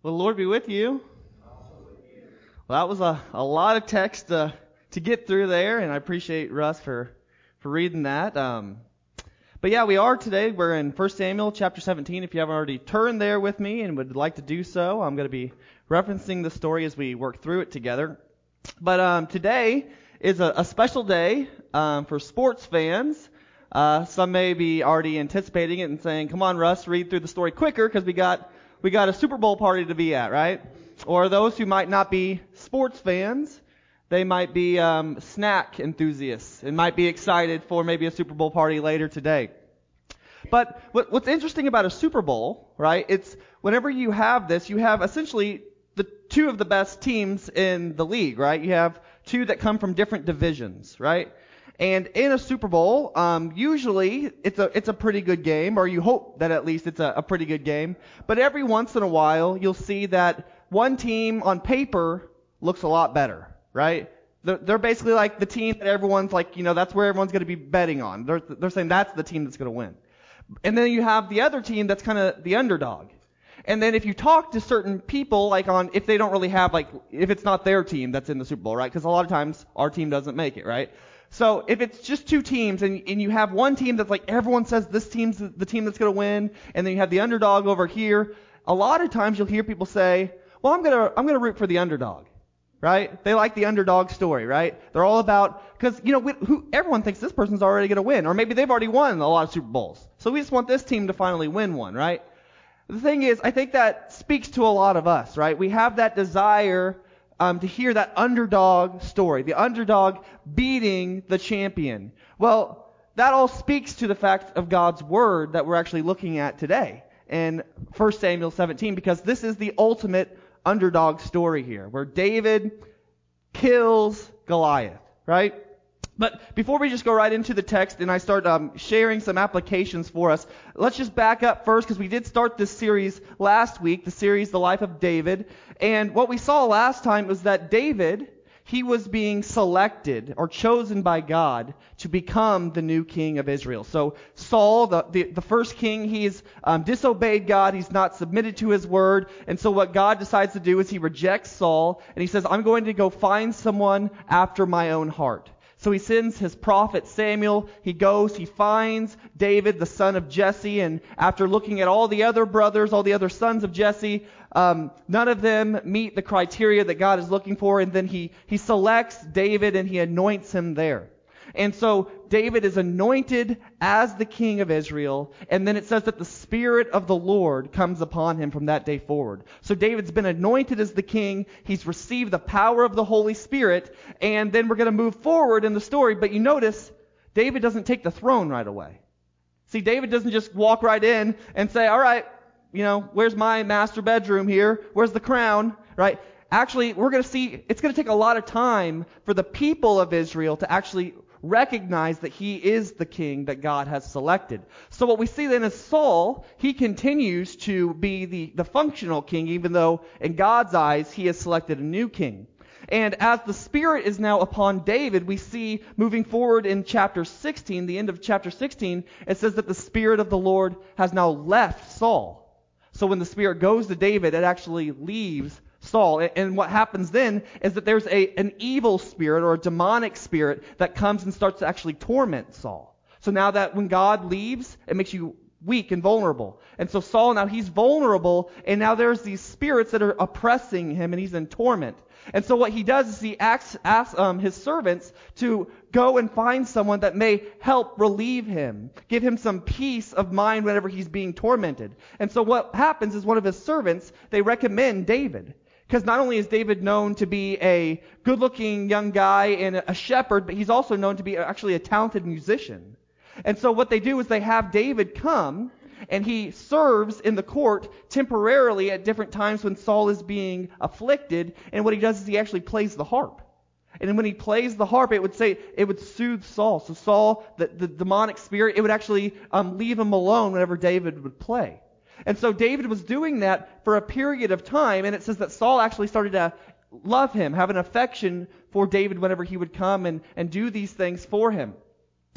Well, the Lord be with you. Well, that was a lot of text to get through there, and I appreciate Russ for reading that. But yeah, we're in 1 Samuel chapter 17. If you haven't already turned there with me and would like to do so, I'm going to be referencing the story as we work through it together. But today is a special day for sports fans. Some may be already anticipating it and saying, "Come on, Russ, read through the story quicker because we got a Super Bowl party to be at, right?" Or those who might not be sports fans, they might be snack enthusiasts and might be excited for maybe a Super Bowl party later today. But what's interesting about a Super Bowl, right? It's whenever you have this, you have essentially the two of the best teams in the league, right? You have two that come from different divisions, right? And in a Super Bowl, usually it's a pretty good game, or you hope that at least it's a pretty good game. But every once in a while, you'll see that one team on paper looks a lot better, right? They're basically like the team that everyone's like, that's where everyone's going to be betting on. They're saying that's the team that's going to win. And then you have the other team that's kind of the underdog. And then if you talk to certain people, if they don't really have, if it's not their team that's in the Super Bowl, right? Because a lot of times our team doesn't make it, right? So if it's just two teams and you have one team that's like everyone says this team's the team that's going to win, and then you have the underdog over here, a lot of times you'll hear people say, "Well, I'm going to root for the underdog." Right? They like the underdog story, right? They're all about, because, everyone thinks this person's already going to win, or maybe they've already won a lot of Super Bowls. So we just want this team to finally win one, right? The thing is, I think that speaks to a lot of us, right? We have that desire to hear that underdog story, the underdog beating the champion. Well, that all speaks to the fact of God's word that we're actually looking at today in 1 Samuel 17, because this is the ultimate underdog story here, where David kills Goliath, right? But before we just go right into the text and I start sharing some applications for us, let's just back up first, because we did start this series last week, the series The Life of David. And what we saw last time was that David, he was being selected or chosen by God to become the new king of Israel. So Saul, the first king, he's disobeyed God. He's not submitted to his word. And so what God decides to do is he rejects Saul, and he says, "I'm going to go find someone after my own heart." So he sends his prophet Samuel. He goes, he finds David, the son of Jesse, and after looking at all the other brothers, all the other sons of Jesse, none of them meet the criteria that God is looking for, and then he selects David and he anoints him there. And so David is anointed as the king of Israel, and then it says that the Spirit of the Lord comes upon him from that day forward. So David's been anointed as the king, he's received the power of the Holy Spirit, and then we're going to move forward in the story, but you notice David doesn't take the throne right away. See, David doesn't just walk right in and say, "All right, where's my master bedroom here? Where's the crown?" Right? Actually, we're going to see it's going to take a lot of time for the people of Israel to actually recognize that he is the king that God has selected. So what we see then is Saul, he continues to be the functional king, even though in God's eyes he has selected a new king. And as the Spirit is now upon David, we see moving forward in chapter 16, the end of chapter 16, it says that the Spirit of the Lord has now left Saul. So when the Spirit goes to David, it actually leaves Saul. And what happens then is that there's an evil spirit or a demonic spirit that comes and starts to actually torment Saul. So now that when God leaves, it makes you weak and vulnerable. And so Saul, now he's vulnerable, and now there's these spirits that are oppressing him, and he's in torment. And so what he does is he asks his servants to go and find someone that may help relieve him, give him some peace of mind whenever he's being tormented. And so what happens is one of his servants, they recommend David. Because not only is David known to be a good-looking young guy and a shepherd, but he's also known to be actually a talented musician. And so what they do is they have David come, and he serves in the court temporarily at different times when Saul is being afflicted. And what he does is he actually plays the harp. And when he plays the harp, it would soothe Saul. So Saul, the demonic spirit, it would actually leave him alone whenever David would play. And so David was doing that for a period of time, and it says that Saul actually started to love him, have an affection for David whenever he would come and do these things for him.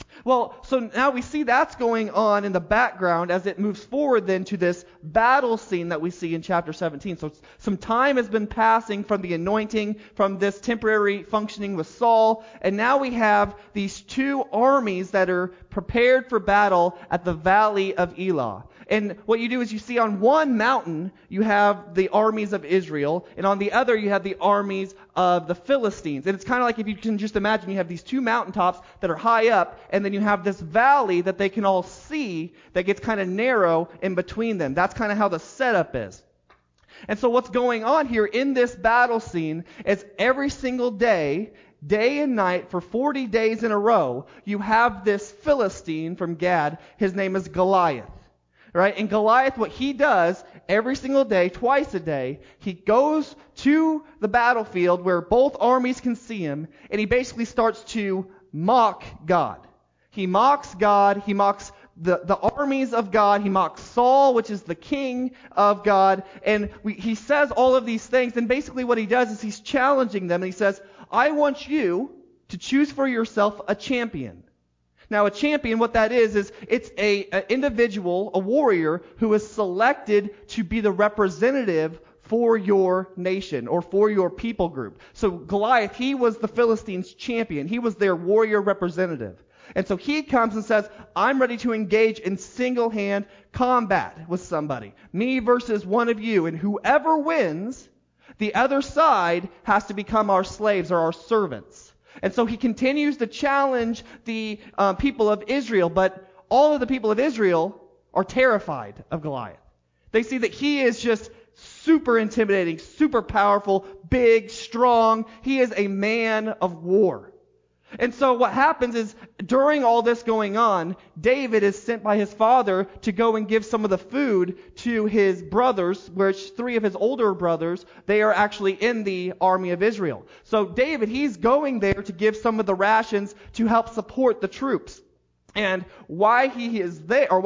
Well, so now we see that's going on in the background as it moves forward then to this battle scene that we see in chapter 17. So some time has been passing from the anointing, from this temporary functioning with Saul, and now we have these two armies that are prepared for battle at the valley of Elah. And what you do is you see on one mountain, you have the armies of Israel, and on the other, you have the armies of the Philistines. And it's kind of like if you can just imagine, you have these two mountaintops that are high up, and then you have this valley that they can all see that gets kind of narrow in between them. That's kind of how the setup is. And so what's going on here in this battle scene is every single day, day and night, for 40 days in a row, you have this Philistine from Gad. His name is Goliath. Right? And Goliath, what he does every single day, twice a day, he goes to the battlefield where both armies can see him, and he basically starts to mock God. He mocks God. He mocks the armies of God. He mocks Saul, which is the king of God. And he says all of these things. And basically what he does is he's challenging them. And he says, I want you to choose for yourself a champion. Now, a champion, what that is it's an individual, a warrior, who is selected to be the representative for your nation or for your people group. So Goliath, he was the Philistines' champion. He was their warrior representative. And so he comes and says, I'm ready to engage in single-hand combat with somebody. Me versus one of you. And whoever wins, the other side has to become our slaves or our servants. And so he continues to challenge the people of Israel, but all of the people of Israel are terrified of Goliath. They see that he is just super intimidating, super powerful, big, strong. He is a man of war. And so what happens is, during all this going on, David is sent by his father to go and give some of the food to his brothers, which 3 of his older brothers, they are actually in the army of Israel. So David, he's going there to give some of the rations to help support the troops. And while he is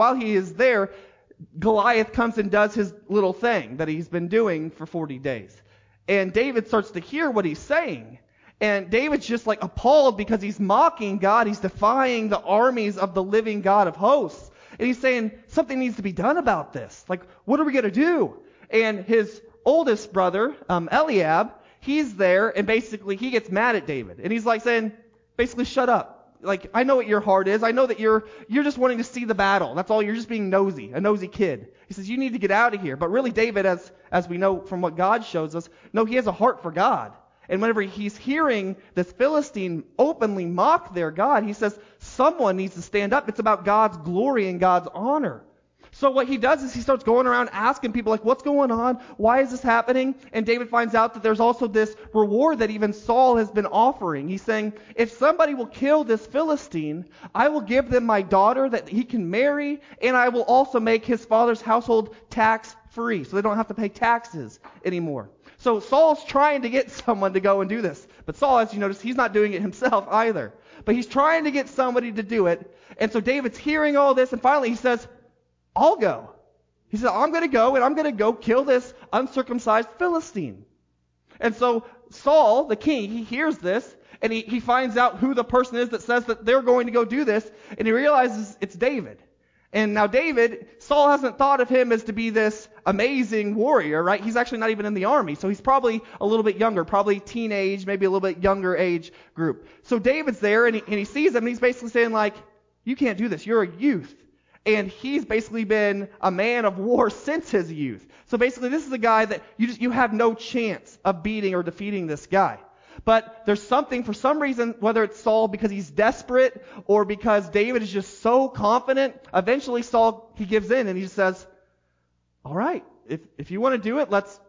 there, Goliath comes and does his little thing that he's been doing for 40 days. And David starts to hear what he's saying. And David's just like appalled because he's mocking God. He's defying the armies of the living God of hosts. And he's saying something needs to be done about this. Like, what are we going to do? And his oldest brother, Eliab, he's there, and basically he gets mad at David. And he's like saying, basically, shut up. Like, I know what your heart is. I know that you're just wanting to see the battle. That's all. You're just being nosy, a nosy kid. He says, you need to get out of here. But really, David, as we know from what God shows us, no, he has a heart for God. And whenever he's hearing this Philistine openly mock their God, he says, someone needs to stand up. It's about God's glory and God's honor. So what he does is he starts going around asking people, like, what's going on? Why is this happening? And David finds out that there's also this reward that even Saul has been offering. He's saying, if somebody will kill this Philistine, I will give them my daughter that he can marry, and I will also make his father's household tax free, so they don't have to pay taxes anymore. So Saul's trying to get someone to go and do this. But Saul, as you notice, he's not doing it himself either. But he's trying to get somebody to do it. And so David's hearing all this, and finally he says, I'll go. He said, I'm going to go, and I'm going to go kill this uncircumcised Philistine. And so Saul, the king, he hears this, and he finds out who the person is that says that they're going to go do this, and he realizes it's David. And now David, Saul hasn't thought of him as to be this amazing warrior, right? He's actually not even in the army. So he's probably a little bit younger, probably teenage, maybe a little bit younger age group. So David's there and he sees him and he's basically saying like, you can't do this. You're a youth. And he's basically been a man of war since his youth. So basically this is a guy that you have no chance of beating or defeating this guy. But there's something, for some reason, whether it's Saul because he's desperate or because David is just so confident, eventually Saul, he gives in and he says, all right, if you want to do it,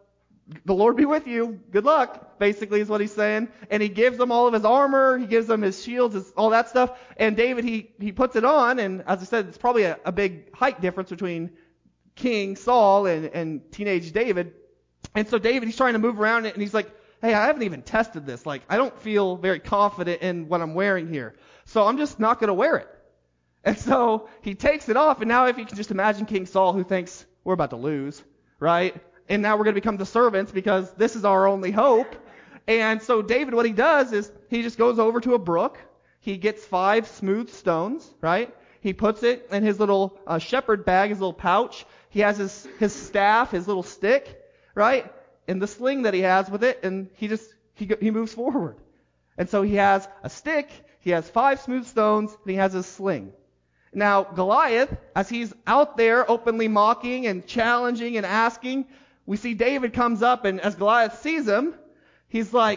the Lord be with you. Good luck, basically is what he's saying. And he gives them all of his armor. He gives them his shields, all that stuff. And David, he puts it on. And as I said, it's probably a big height difference between King Saul and teenage David. And so David, he's trying to move around it and he's like, hey, I haven't even tested this. Like, I don't feel very confident in what I'm wearing here. So I'm just not going to wear it. And so he takes it off. And now if you can just imagine King Saul who thinks we're about to lose, right? And now we're going to become the servants because this is our only hope. And so David, what he does is he just goes over to a brook. he gets 5 smooth stones, right? He puts it in his little shepherd bag, his little pouch. He has his staff, his little stick, right? And the sling that he has with it, and he moves forward. And so he has a stick, he has 5 smooth stones, and he has his sling. Now, Goliath, as he's out there openly mocking and challenging and asking, we see David comes up, and as Goliath sees him, he's like,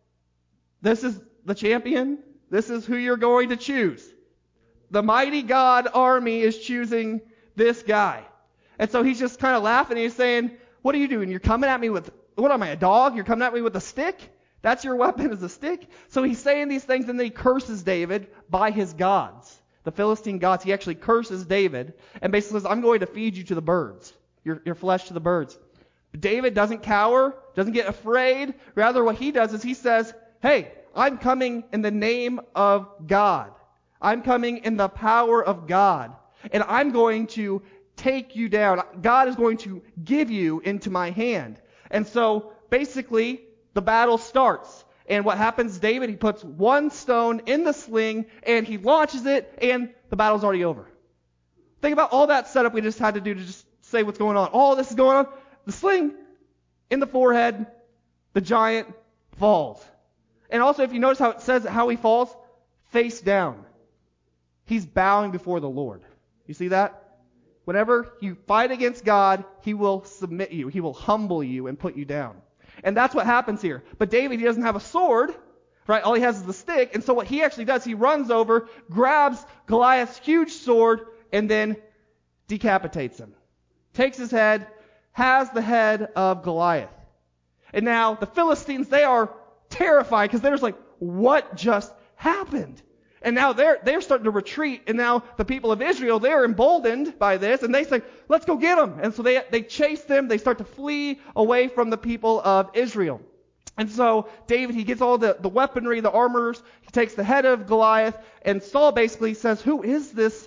this is the champion. This is who you're going to choose. The mighty God army is choosing this guy. And so he's just kind of laughing, and he's saying, what are you doing? You're coming at me with, what am I, a dog? You're coming at me with a stick? That's your weapon, is a stick? So he's saying these things, and then he curses David by his gods. The Philistine gods, he actually curses David and basically says, I'm going to feed you to the birds, your flesh to the birds. But David doesn't cower, doesn't get afraid. Rather, what he does is he says, hey, I'm coming in the name of God. I'm coming in the power of God. And I'm going to take you down. God is going to give you into my hand. And so basically, the battle starts. And what happens, David, he puts 1 stone in the sling, and he launches it, and the battle's already over. Think about all that setup we just had to do to just say what's going on. All this is going on. The sling in the forehead, the giant falls. And also, if you notice how it says how he falls, face down. He's bowing before the Lord. You see that? Whenever you fight against God, he will submit you. He will humble you and put you down. And that's what happens here. But David, he doesn't have a sword, right? All he has is the stick. And so what he actually does, he runs over, grabs Goliath's huge sword, and then decapitates him. Takes his head, has the head of Goliath. And now the Philistines, they are terrified because they're just like, what just happened? And now they're starting to retreat. And now the people of Israel, they're emboldened by this. And they say, let's go get them. And so they chase them. They start to flee away from the people of Israel. And so David, he gets all the weaponry, the armors. He takes the head of Goliath. And Saul basically says, who is this,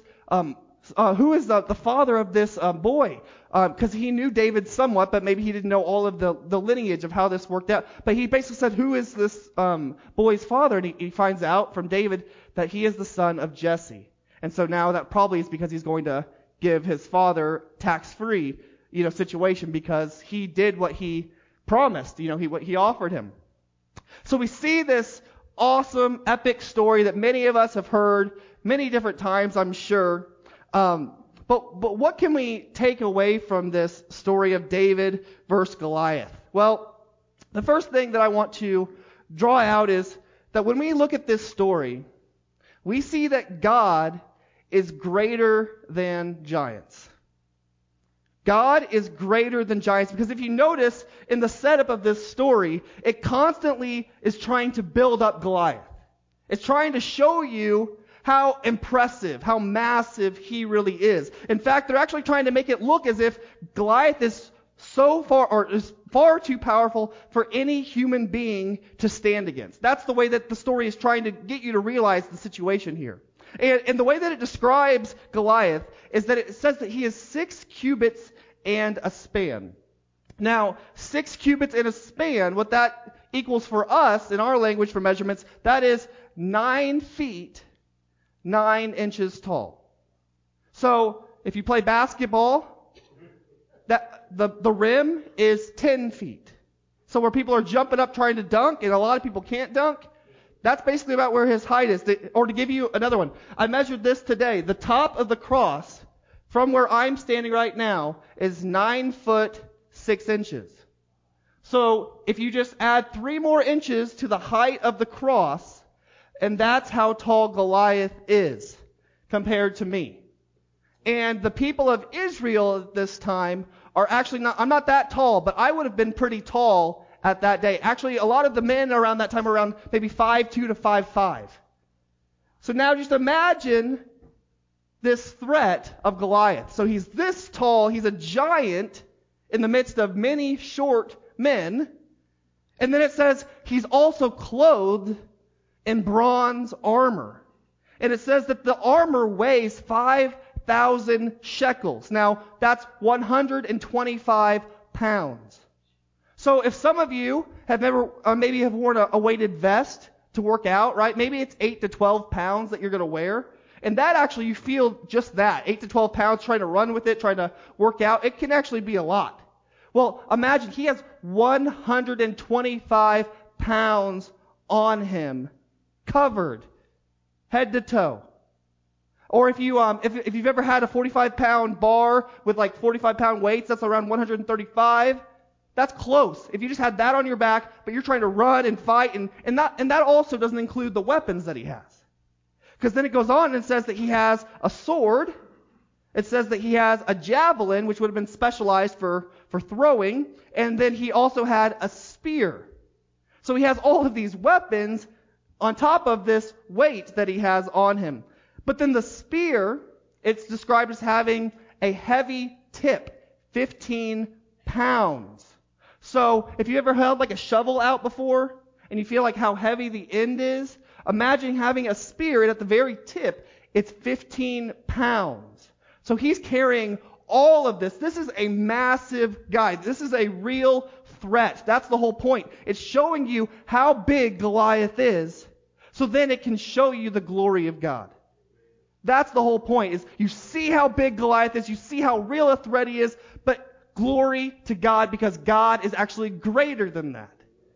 who is the father of this boy? Because he knew David somewhat, but maybe he didn't know all of the lineage of how this worked out. But he basically said, who is this boy's father? And he finds out from David that he is the son of Jesse. And so now that probably is because he's going to give his father tax-free, situation because he did what he promised, what he offered him. So we see this awesome, epic story that many of us have heard many different times, I'm sure. But what can we take away from this story of David versus Goliath? Well, the first thing that I want to draw out is that when we look at this story, we see that God is greater than giants. God is greater than giants because if you notice in the setup of this story, it constantly is trying to build up Goliath. It's trying to show you how impressive, how massive he really is. In fact, they're actually trying to make it look as if Goliath is so far, or is far too powerful for any human being to stand against. That's the way that the story is trying to get you to realize the situation here. And the way that it describes Goliath is that it says that he is 6 cubits and a span. Now, 6 cubits and a span, what that equals for us in our language for measurements, that is 9 feet, 9 inches tall. So, if you play basketball, that the rim is 10 feet. So where people are jumping up trying to dunk, and a lot of people can't dunk, that's basically about where his height is. Or to give you another one, I measured this today. The top of the cross from where I'm standing right now is 9 foot 6 inches. So if you just add 3 more inches to the height of the cross, and that's how tall Goliath is compared to me. And the people of Israel at this time are actually not, I'm not that tall, but I would have been pretty tall at that day. Actually, a lot of the men around that time were around maybe 5'2" to 5'5". So now just imagine this threat of Goliath. So he's this tall, he's a giant in the midst of many short men. And then it says he's also clothed in bronze armor. And it says that the armor weighs 5,000 shekels. Now, that's 125 pounds. So if some of you have ever maybe have worn a weighted vest to work out, right? Maybe it's 8 to 12 pounds that you're going to wear. And that actually, you feel just that, 8 to 12 pounds, trying to run with it, trying to work out. It can actually be a lot. Well, imagine he has 125 pounds on him, covered, head to toe. Or if you've ever had a 45-pound bar with like 45-pound weights, that's around 135. That's close. If you just had that on your back, but you're trying to run and fight, and that also doesn't include the weapons that he has. Because then it goes on and says that he has a sword. It says that he has a javelin, which would have been specialized for throwing, and then he also had a spear. So he has all of these weapons on top of this weight that he has on him. But then the spear, it's described as having a heavy tip, 15 pounds. So if you ever held like a shovel out before and you feel like how heavy the end is, imagine having a spear and at the very tip, it's 15 pounds. So he's carrying all of this. This is a massive guy. This is a real threat. That's the whole point. It's showing you how big Goliath is, so then it can show you the glory of God. That's the whole point, is you see how big Goliath is, you see how real a threat he is, but glory to God, because God is actually greater than that.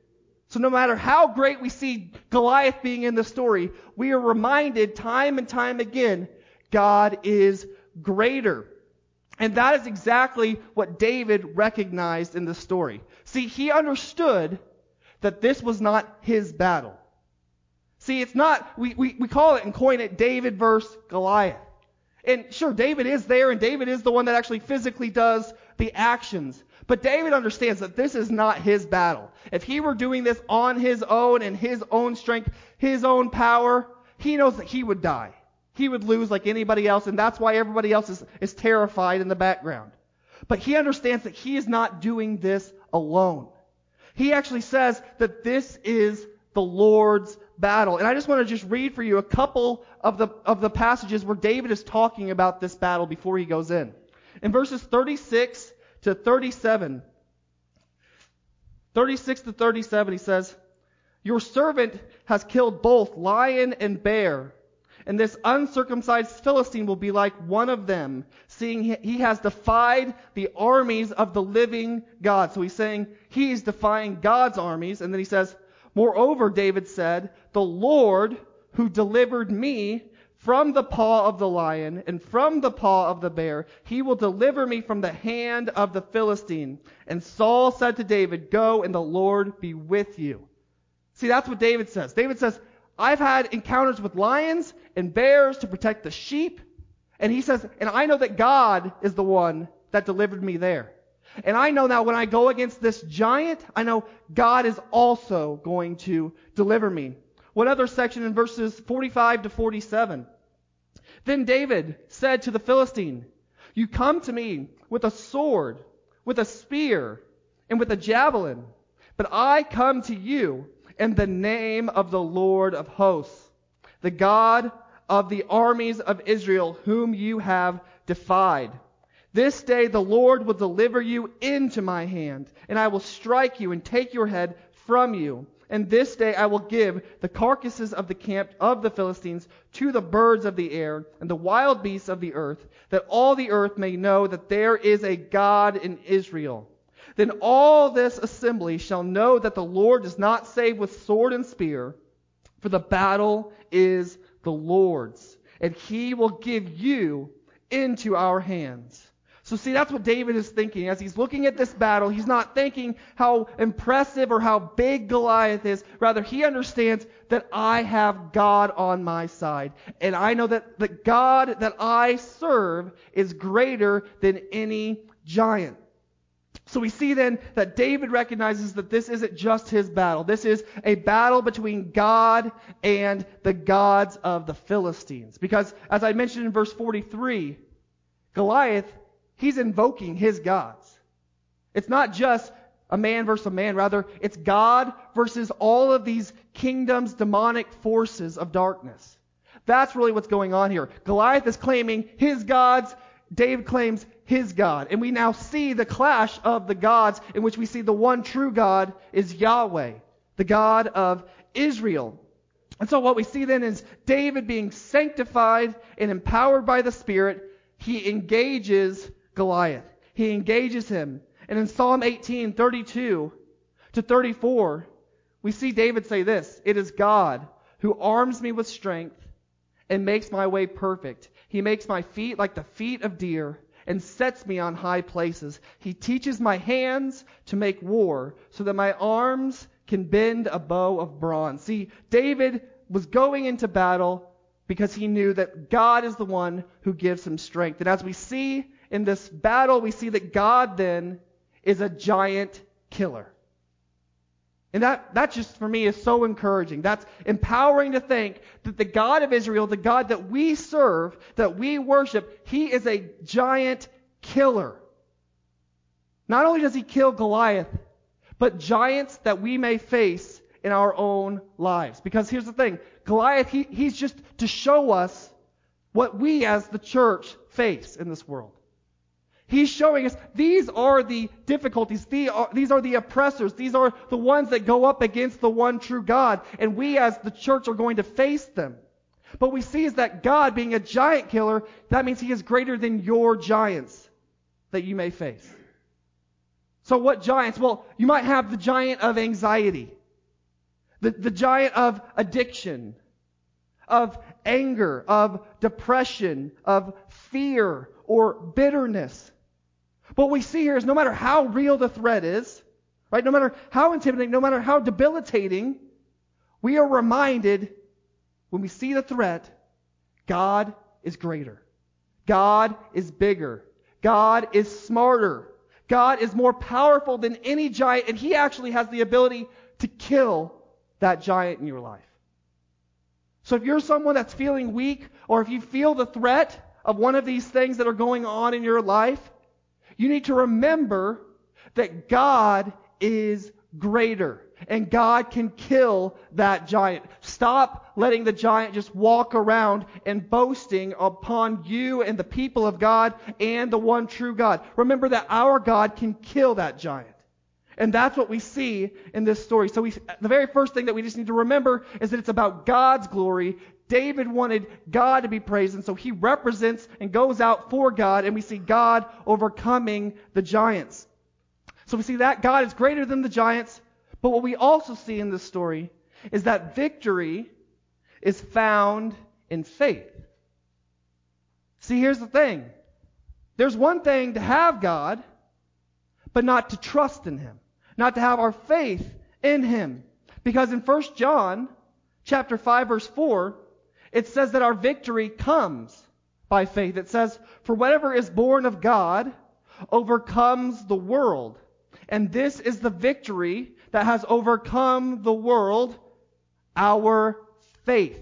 So no matter how great we see Goliath being in the story, we are reminded time and time again, God is greater. And that is exactly what David recognized in the story. See, he understood that this was not his battle. See, it's not, we call it and coin it David versus Goliath. And sure, David is there, and David is the one that actually physically does the actions. But David understands that this is not his battle. If he were doing this on his own and his own strength, his own power, he knows that he would die. He would lose like anybody else, and that's why everybody else is terrified in the background. But he understands that he is not doing this alone. He actually says that this is the Lord's battle. And I just want to just read for you a couple of the passages where David is talking about this battle before he goes in. In verses 36 to 37, 36 to 37, he says, "Your servant has killed both lion and bear, and this uncircumcised Philistine will be like one of them, seeing he has defied the armies of the living God." So he's saying he's defying God's armies. And then he says, "Moreover," David said, "the Lord who delivered me from the paw of the lion and from the paw of the bear, he will deliver me from the hand of the Philistine." And Saul said to David, "Go, and the Lord be with you." See, that's what David says. David says, I've had encounters with lions and bears to protect the sheep. And he says, and I know that God is the one that delivered me there. And I know now when I go against this giant, I know God is also going to deliver me. One other section in verses 45 to 47. "Then David said to the Philistine, 'You come to me with a sword, with a spear, and with a javelin, but I come to you in the name of the Lord of hosts, the God of the armies of Israel, whom you have defied. This day the Lord will deliver you into my hand, and I will strike you and take your head from you. And this day I will give the carcasses of the camp of the Philistines to the birds of the air and the wild beasts of the earth, that all the earth may know that there is a God in Israel. Then all this assembly shall know that the Lord does not save with sword and spear, for the battle is the Lord's, and he will give you into our hands.'" So see, that's what David is thinking. As he's looking at this battle, he's not thinking how impressive or how big Goliath is. Rather, he understands that I have God on my side. And I know that the God that I serve is greater than any giant. So we see then that David recognizes that this isn't just his battle. This is a battle between God and the gods of the Philistines. Because, as I mentioned in verse 43, Goliath, he's invoking his gods. It's not just a man versus a man. Rather, it's God versus all of these kingdoms, demonic forces of darkness. That's really what's going on here. Goliath is claiming his gods. David claims his God. And we now see the clash of the gods, in which we see the one true God is Yahweh, the God of Israel. And so what we see then is David being sanctified and empowered by the Spirit. He engages Goliath. He engages him. And in Psalm 18, 32 to 34, we see David say this: "It is God who arms me with strength and makes my way perfect. He makes my feet like the feet of deer and sets me on high places. He teaches my hands to make war so that my arms can bend a bow of bronze." See, David was going into battle because he knew that God is the one who gives him strength. And as we see in this battle, we see that God then is a giant killer. And that just for me is so encouraging. That's empowering to think that the God of Israel, the God that we serve, that we worship, He is a giant killer. Not only does He kill Goliath, but giants that we may face in our own lives. Because here's the thing, Goliath, he's just to show us what we as the church face in this world. He's showing us these are the difficulties, these are the oppressors, these are the ones that go up against the one true God, and we as the church are going to face them. But we see is that God being a giant killer, that means He is greater than your giants that you may face. So what giants? Well, you might have the giant of anxiety, the giant of addiction, of anger, of depression, of fear or bitterness. What we see here is no matter how real the threat is, right? No matter how intimidating, no matter how debilitating, we are reminded when we see the threat, God is greater. God is bigger. God is smarter. God is more powerful than any giant, and He actually has the ability to kill that giant in your life. So if you're someone that's feeling weak, or if you feel the threat of one of these things that are going on in your life, you need to remember that God is greater and God can kill that giant. Stop letting the giant just walk around and boasting upon you and the people of God and the one true God. Remember that our God can kill that giant. And that's what we see in this story. So the very first thing that we just need to remember is that it's about God's glory. David wanted God to be praised, and so he represents and goes out for God, and we see God overcoming the giants. So we see that God is greater than the giants, but what we also see in this story is that victory is found in faith. See, here's the thing. There's one thing to have God, but not to trust in Him, not to have our faith in Him. Because in 1 John chapter 5, verse 4, it says that our victory comes by faith. It says, "For whatever is born of God overcomes the world. And this is the victory that has overcome the world, our faith."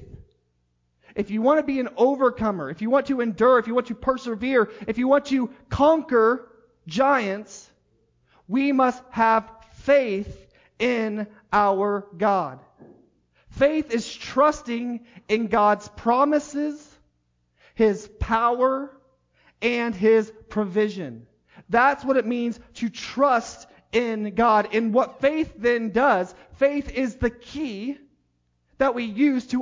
If you want to be an overcomer, if you want to endure, if you want to persevere, if you want to conquer giants, we must have faith in our God. Faith is trusting in God's promises, His power, and His provision. That's what it means to trust in God. And what faith then does, faith is the key that we use to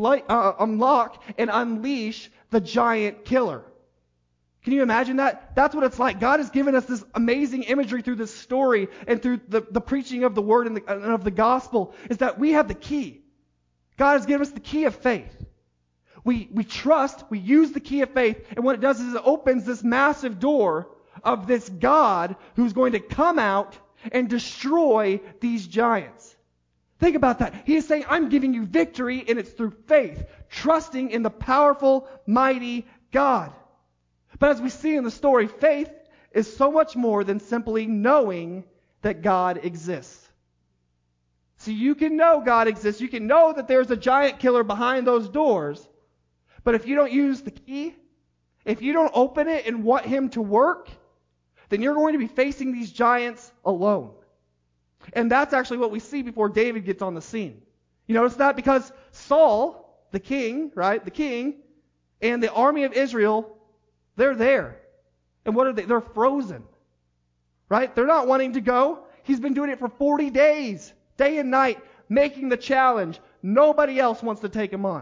unlock and unleash the giant killer. Can you imagine that? That's what it's like. God has given us this amazing imagery through this story and through the preaching of the Word and of the gospel, is that we have the key. God has given us the key of faith. We trust, we use the key of faith, and what it does is it opens this massive door of this God who's going to come out and destroy these giants. Think about that. He is saying, I'm giving you victory, and it's through faith, trusting in the powerful, mighty God. But as we see in the story, faith is so much more than simply knowing that God exists. See, you can know God exists. You can know that there's a giant killer behind those doors. But if you don't use the key, if you don't open it and want Him to work, then you're going to be facing these giants alone. And that's actually what we see before David gets on the scene. You notice that? Because Saul, the king, right? The king and the army of Israel, they're there. And what are they? They're frozen. Right? They're not wanting to go. He's been doing it for 40 days. Day and night, making the challenge, nobody else wants to take him on.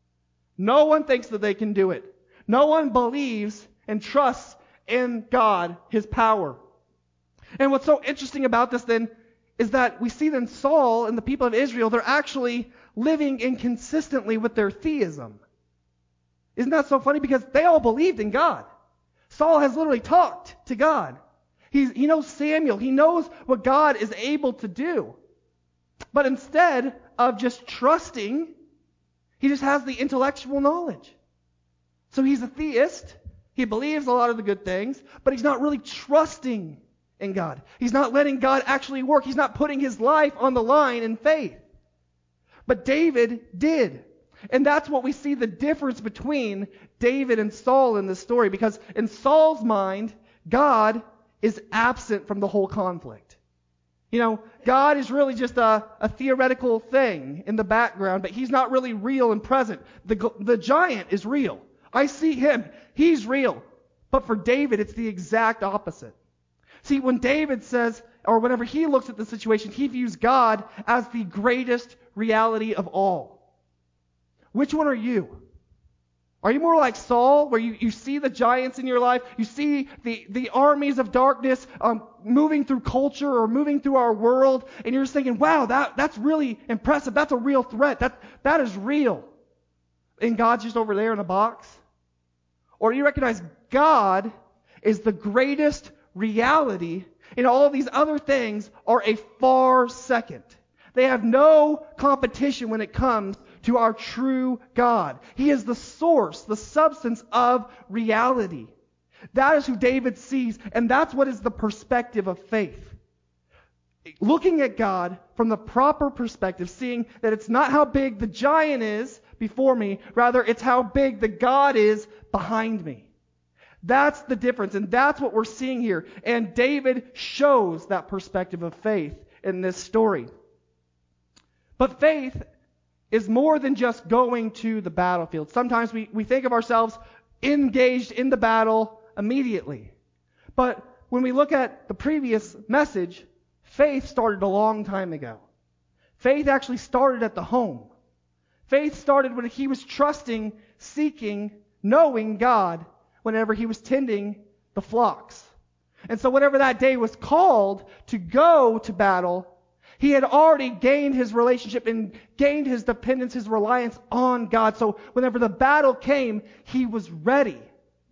No one thinks that they can do it. No one believes and trusts in God, His power. And what's so interesting about this then is that we see then Saul and the people of Israel, they're actually living inconsistently with their theism. Isn't that so funny? Because they all believed in God. Saul has literally talked to God. He knows Samuel. He knows what God is able to do. But instead of just trusting, he just has the intellectual knowledge. So he's a theist. He believes a lot of the good things, but he's not really trusting in God. He's not letting God actually work. He's not putting his life on the line in faith. But David did. And that's what we see the difference between David and Saul in this story. Because in Saul's mind, God is absent from the whole conflict. You know, God is really just a theoretical thing in the background, but he's not really real and present. The giant is real. I see him. He's real. But for David, it's the exact opposite. See, when David says, or whenever he looks at the situation, he views God as the greatest reality of all. Which one are you? Are you more like Saul, where you see the giants in your life, you see the armies of darkness moving through culture or moving through our world, and you're just thinking, wow, that's really impressive. That's a real threat. That is real. And God's just over there in a box? Or you recognize God is the greatest reality, and all of these other things are a far second. They have no competition when it comes to our true God. He is the source, the substance of reality. That is who David sees, and that's what is the perspective of faith. Looking at God from the proper perspective, seeing that it's not how big the giant is before me, rather it's how big the God is behind me. That's the difference, and that's what we're seeing here. And David shows that perspective of faith in this story. But faith is more than just going to the battlefield. Sometimes we think of ourselves engaged in the battle immediately. But when we look at the previous message, faith started a long time ago. Faith actually started at the home. Faith started when he was trusting, seeking, knowing God whenever he was tending the flocks. And so whenever that day was called to go to battle, he had already gained his relationship and gained his dependence, his reliance on God. So whenever the battle came, he was ready.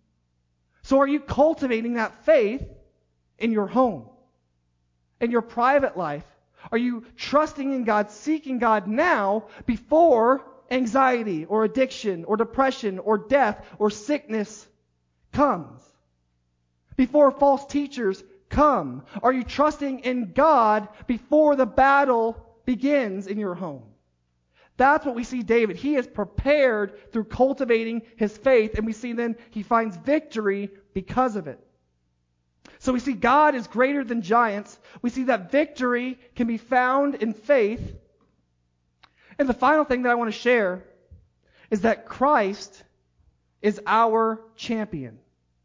So are you cultivating that faith in your home, in your private life? Are you trusting in God, seeking God now before anxiety or addiction or depression or death or sickness comes? Before false teachers come? Are you trusting in God before the battle begins in your home? That's what we see David. He is prepared through cultivating his faith, and we see then he finds victory because of it. So we see God is greater than giants. We see that victory can be found in faith. And the final thing that I want to share is that Christ is our champion.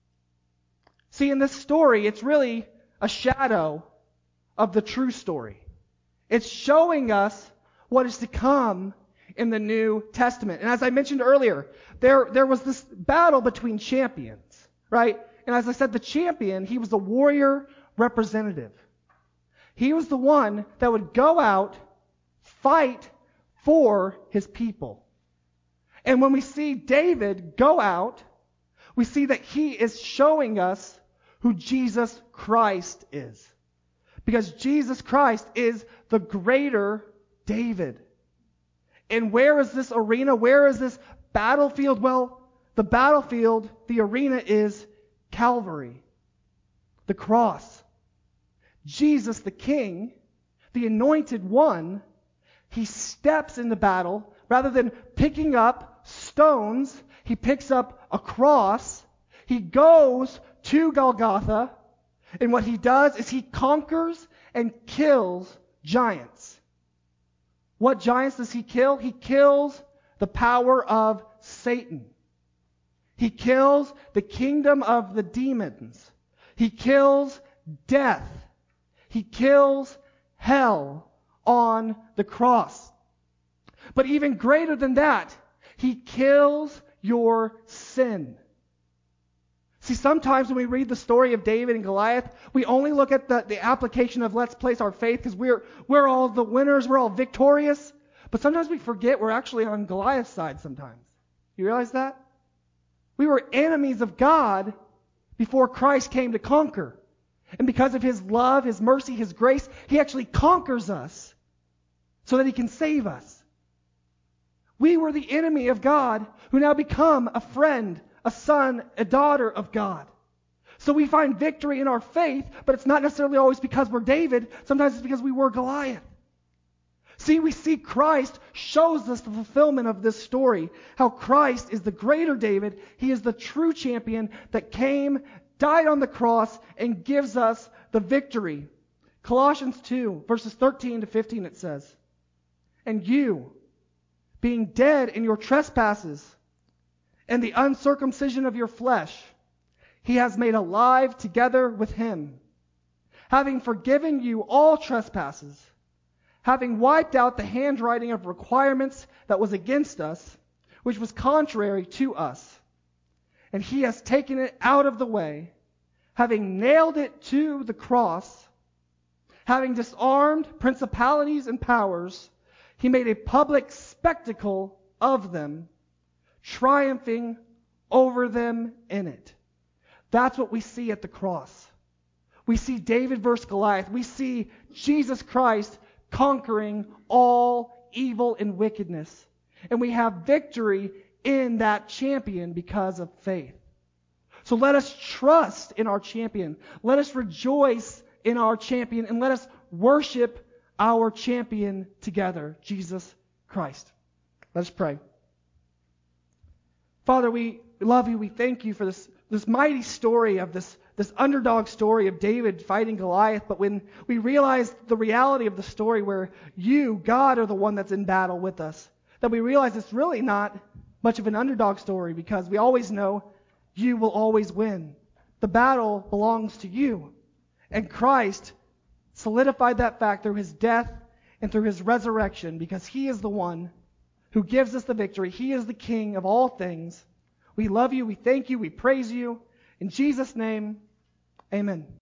See, in this story, it's really a shadow of the true story. It's showing us what is to come in the New Testament. And as I mentioned earlier, there was this battle between champions, right? And as I said, the champion, he was the warrior representative. He was the one that would go out, fight for his people. And when we see David go out, we see that he is showing us who Jesus Christ is. Because Jesus Christ is the greater David. And where is this arena? Where is this battlefield? Well, the battlefield, the arena is Calvary, the cross. Jesus the King, the anointed one, he steps into battle. Rather than picking up stones, he picks up a cross. He goes to Golgotha, and what he does is he conquers and kills giants. What giants does he kill? He kills the power of Satan. He kills the kingdom of the demons. He kills death. He kills hell on the cross. But even greater than that, he kills your sin. See, sometimes when we read the story of David and Goliath, we only look at the application of let's place our faith because we're all the winners, we're all victorious. But sometimes we forget we're actually on Goliath's side sometimes. You realize that? We were enemies of God before Christ came to conquer. And because of his love, his mercy, his grace, he actually conquers us so that he can save us. We were the enemy of God who now become a friend, a son, a daughter of God. So we find victory in our faith, but it's not necessarily always because we're David. Sometimes it's because we were Goliath. See, we see Christ shows us the fulfillment of this story. How Christ is the greater David. He is the true champion that came, died on the cross, and gives us the victory. Colossians 2, verses 13 to 15, it says, "And you, being dead in your trespasses and the uncircumcision of your flesh, he has made alive together with him, having forgiven you all trespasses, having wiped out the handwriting of requirements that was against us, which was contrary to us. And he has taken it out of the way, having nailed it to the cross, having disarmed principalities and powers, he made a public spectacle of them, triumphing over them in it." That's what we see at the cross. We see David versus Goliath. We see Jesus Christ conquering all evil and wickedness. And we have victory in that champion because of faith. So let us trust in our champion. Let us rejoice in our champion. And let us worship our champion together, Jesus Christ. Let us pray. Father, we love you. We thank you for this mighty story of this underdog story of David fighting Goliath. But when we realize the reality of the story where you, God, are the one that's in battle with us, that we realize it's really not much of an underdog story because we always know you will always win. The battle belongs to you. And Christ solidified that fact through his death and through his resurrection because he is the one who gives us the victory. He is the King of all things. We love you. We thank you. We praise you. In Jesus' name, amen.